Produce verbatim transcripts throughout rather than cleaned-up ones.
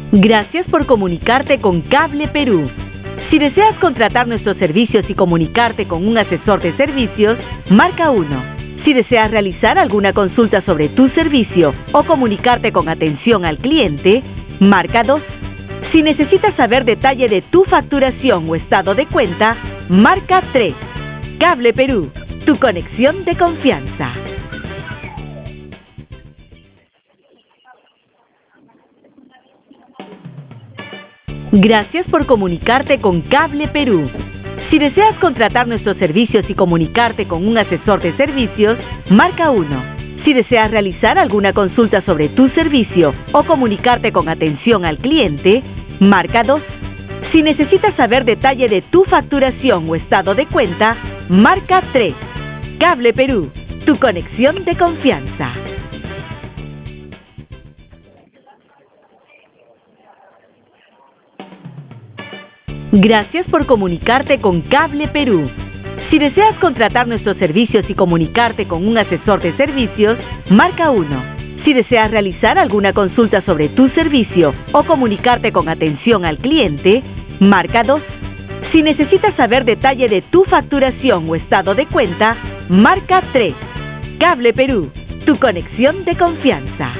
Gracias por comunicarte con Cable Perú. Si deseas contratar nuestros servicios y comunicarte con un asesor de servicios, marca uno. Si deseas realizar alguna consulta sobre tu servicio o comunicarte con atención al cliente, marca dos. Si necesitas saber detalle de tu facturación o estado de cuenta, marca tres. Cable Perú, tu conexión de confianza. Gracias por comunicarte con Cable Perú. Si deseas contratar nuestros servicios y comunicarte con un asesor de servicios, marca uno. Si deseas realizar alguna consulta sobre tu servicio o comunicarte con atención al cliente, marca dos. Si necesitas saber detalle de tu facturación o estado de cuenta, marca tres. Cable Perú, tu conexión de confianza. Gracias por comunicarte con Cable Perú. Si deseas contratar nuestros servicios y comunicarte con un asesor de servicios, marca uno. Si deseas realizar alguna consulta sobre tu servicio o comunicarte con atención al cliente, marca dos. Si necesitas saber detalle de tu facturación o estado de cuenta, marca tres. Cable Perú, tu conexión de confianza.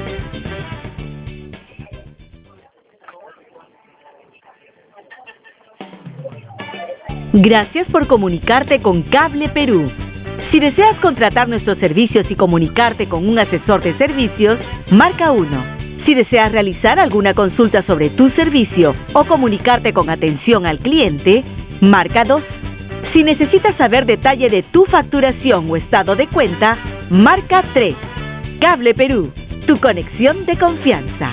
Gracias por comunicarte con Cable Perú. Si deseas contratar nuestros servicios y comunicarte con un asesor de servicios, marca uno. Si deseas realizar alguna consulta sobre tu servicio o comunicarte con atención al cliente, marca dos. Si necesitas saber detalle de tu facturación o estado de cuenta, marca tres. Cable Perú, tu conexión de confianza.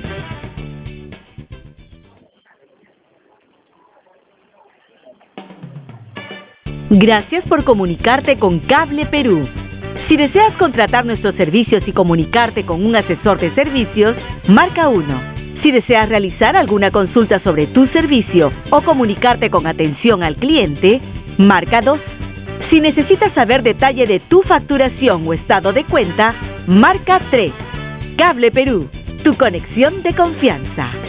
Gracias por comunicarte con Cable Perú. Si deseas contratar nuestros servicios y comunicarte con un asesor de servicios, marca uno. Si deseas realizar alguna consulta sobre tu servicio o comunicarte con atención al cliente, marca dos. Si necesitas saber detalle de tu facturación o estado de cuenta, marca tres. Cable Perú, tu conexión de confianza.